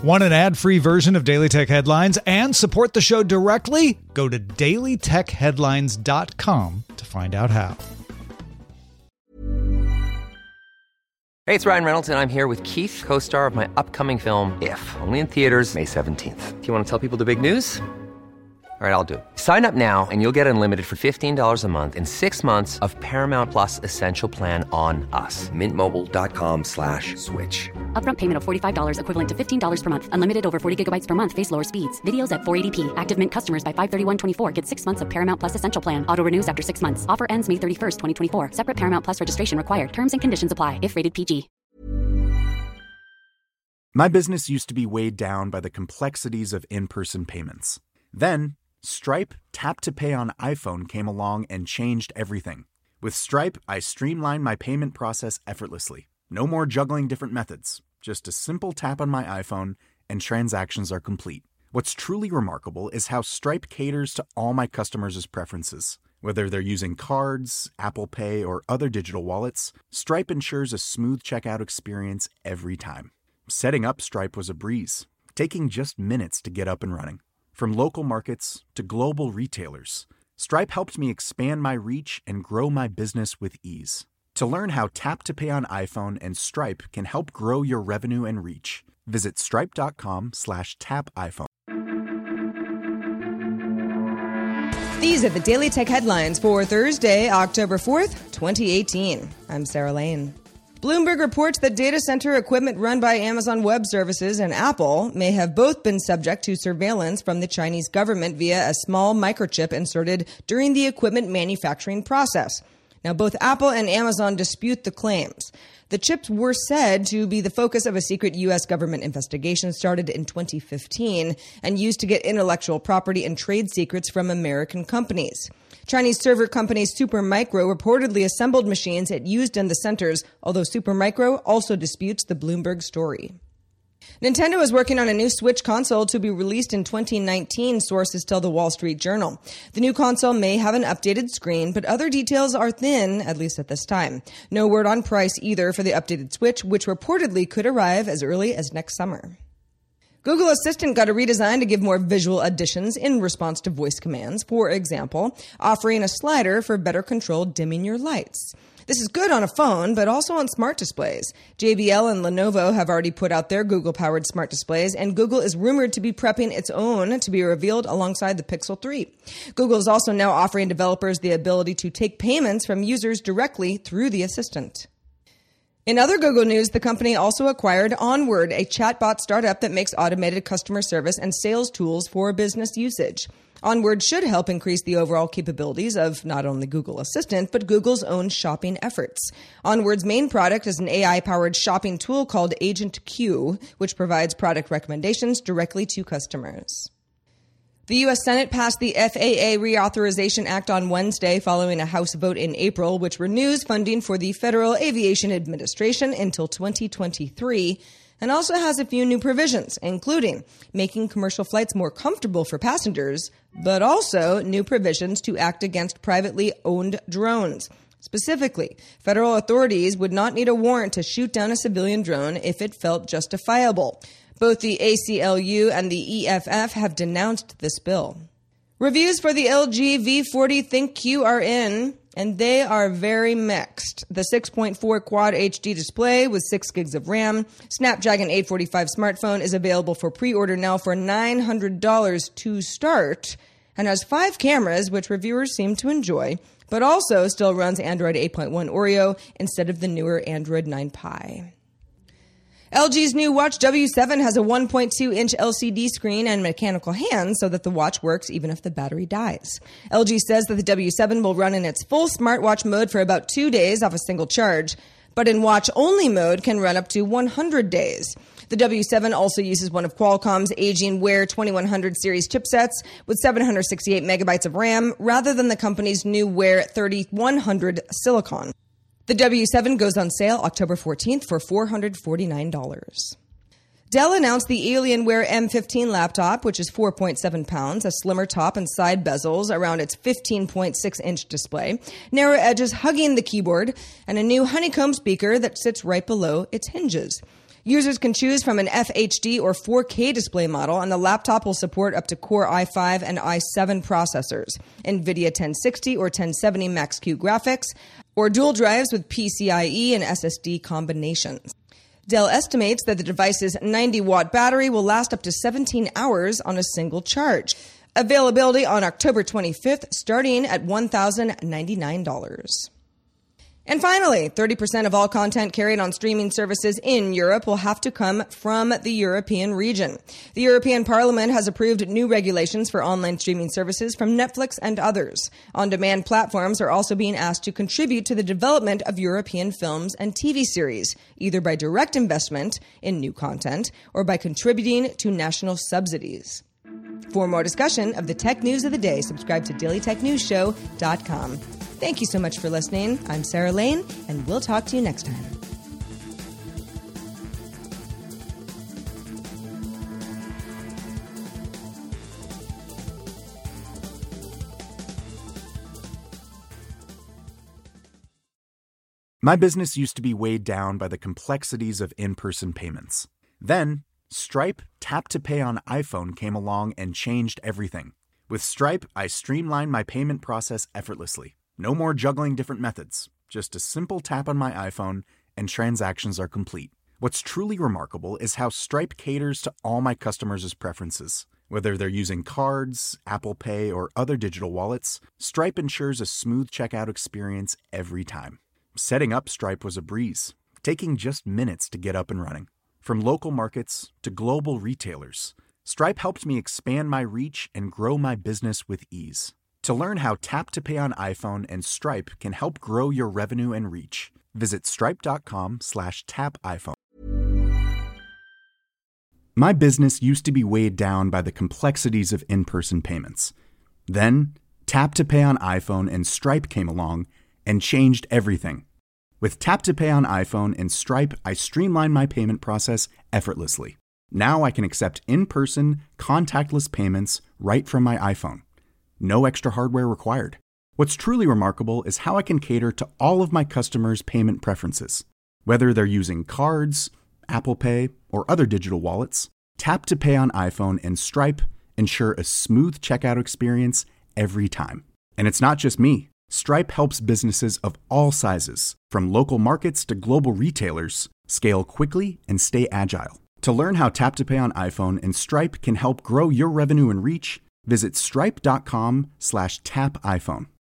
Want an ad-free version of Daily Tech Headlines and support the show directly? Go to dailytechheadlines.com to find out how. Hey, it's Ryan Reynolds, and I'm here with Keith, co-star of my upcoming film, If, only in theaters May 17th. Do you want to tell people the big news? All right, I'll do it. Sign up now and you'll get unlimited for $15 a month and 6 months of Paramount Plus Essential Plan on us. MintMobile.com/switch. Upfront payment of $45 equivalent to $15 per month. Unlimited over 40 gigabytes per month. Face lower speeds. Videos at 480p. Active Mint customers by 531.24 get 6 months of Paramount Plus Essential Plan. Auto renews after 6 months. Offer ends May 31st, 2024. Separate Paramount Plus registration required. Terms and conditions apply if rated PG. My business used to be weighed down by the complexities of in-person payments. Then, Stripe Tap to Pay on iPhone came along and changed everything. With Stripe, I streamlined my payment process effortlessly. No more juggling different methods. Just a simple tap on my iPhone and transactions are complete. What's truly remarkable is how Stripe caters to all my customers' preferences. Whether they're using cards, Apple Pay, or other digital wallets, Stripe ensures a smooth checkout experience every time. Setting up Stripe was a breeze, taking just minutes to get up and running. From local markets to global retailers, Stripe helped me expand my reach and grow my business with ease. To learn how Tap to Pay on iPhone and Stripe can help grow your revenue and reach, visit stripe.com/tapiphone. These are the Daily Tech Headlines for Thursday, October 4th, 2018. I'm Sarah Lane. Bloomberg reports that data center equipment run by Amazon Web Services and Apple may have both been subject to surveillance from the Chinese government via a small microchip inserted during the equipment manufacturing process. Now, both Apple and Amazon dispute the claims. The chips were said to be the focus of a secret U.S. government investigation started in 2015 and used to get intellectual property and trade secrets from American companies. Chinese server company Supermicro reportedly assembled machines it used in the centers, although Supermicro also disputes the Bloomberg story. Nintendo is working on a new Switch console to be released in 2019, sources tell the Wall Street Journal. The new console may have an updated screen, but other details are thin, at least at this time. No word on price either for the updated Switch, which reportedly could arrive as early as next summer. Google Assistant got a redesign to give more visual additions in response to voice commands, for example, offering a slider for better control dimming your lights. This is good on a phone, but also on smart displays. JBL and Lenovo have already put out their Google-powered smart displays, and Google is rumored to be prepping its own to be revealed alongside the Pixel 3. Google is also now offering developers the ability to take payments from users directly through the Assistant. In other Google news, the company also acquired Onward, a chatbot startup that makes automated customer service and sales tools for business usage. Onward should help increase the overall capabilities of not only Google Assistant, but Google's own shopping efforts. Onward's main product is an AI-powered shopping tool called Agent Q, which provides product recommendations directly to customers. The U.S. Senate passed the FAA Reauthorization Act on Wednesday following a House vote in April, which renews funding for the Federal Aviation Administration until 2023 and also has a few new provisions, including making commercial flights more comfortable for passengers, but also new provisions to act against privately owned drones. Specifically, federal authorities would not need a warrant to shoot down a civilian drone if it felt justifiable. Both the ACLU and the EFF have denounced this bill. Reviews for the LG V40 ThinQ are in, and they are very mixed. The 6.4 Quad HD display with 6 gigs of RAM, Snapdragon 845 smartphone is available for pre-order now for $900 to start, and has 5 cameras, which reviewers seem to enjoy, but also still runs Android 8.1 Oreo instead of the newer Android 9 Pie. LG's new Watch W7 has a 1.2-inch LCD screen and mechanical hands so that the watch works even if the battery dies. LG says that the W7 will run in its full smartwatch mode for about 2 days off a single charge, but in watch-only mode can run up to 100 days. The W7 also uses one of Qualcomm's aging Wear 2100 series chipsets with 768 megabytes of RAM rather than the company's new Wear 3100 Silicon. The W7 goes on sale October 14th for $449. Dell announced the Alienware M15 laptop, which is 4.7 pounds, a slimmer top and side bezels around its 15.6-inch display, narrow edges hugging the keyboard, and a new honeycomb speaker that sits right below its hinges. Users can choose from an FHD or 4K display model, and the laptop will support up to Core i5 and i7 processors, NVIDIA 1060 or 1070 Max-Q graphics, or dual drives with PCIe and SSD combinations. Dell estimates that the device's 90-watt battery will last up to 17 hours on a single charge. Availability on October 25th, starting at $1,099. And finally, 30% of all content carried on streaming services in Europe will have to come from the European region. The European Parliament has approved new regulations for online streaming services from Netflix and others. On-demand platforms are also being asked to contribute to the development of European films and TV series, either by direct investment in new content or by contributing to national subsidies. For more discussion of the tech news of the day, subscribe to dailytechnewsshow.com. Thank you so much for listening. I'm Sarah Lane, and we'll talk to you next time. My business used to be weighed down by the complexities of in-person payments. Then, Stripe Tap to Pay on iPhone came along and changed everything. With Stripe, I streamlined my payment process effortlessly. No more juggling different methods. Just a simple tap on my iPhone and transactions are complete. What's truly remarkable is how Stripe caters to all my customers' preferences. Whether they're using cards, Apple Pay, or other digital wallets, Stripe ensures a smooth checkout experience every time. Setting up Stripe was a breeze, taking just minutes to get up and running. From local markets to global retailers, Stripe helped me expand my reach and grow my business with ease. To learn how Tap to Pay on iPhone and Stripe can help grow your revenue and reach, visit stripe.com/tapiphone. My business used to be weighed down by the complexities of in-person payments. Then, Tap to Pay on iPhone and Stripe came along and changed everything. With Tap to Pay on iPhone and Stripe, I streamlined my payment process effortlessly. Now I can accept in-person, contactless payments right from my iPhone. No extra hardware required. What's truly remarkable is how I can cater to all of my customers' payment preferences. Whether they're using cards, Apple Pay, or other digital wallets, Tap to Pay on iPhone and Stripe ensure a smooth checkout experience every time. And it's not just me. Stripe helps businesses of all sizes, from local markets to global retailers, scale quickly and stay agile. To learn how Tap to Pay on iPhone and Stripe can help grow your revenue and reach, visit stripe.com/tapiphone.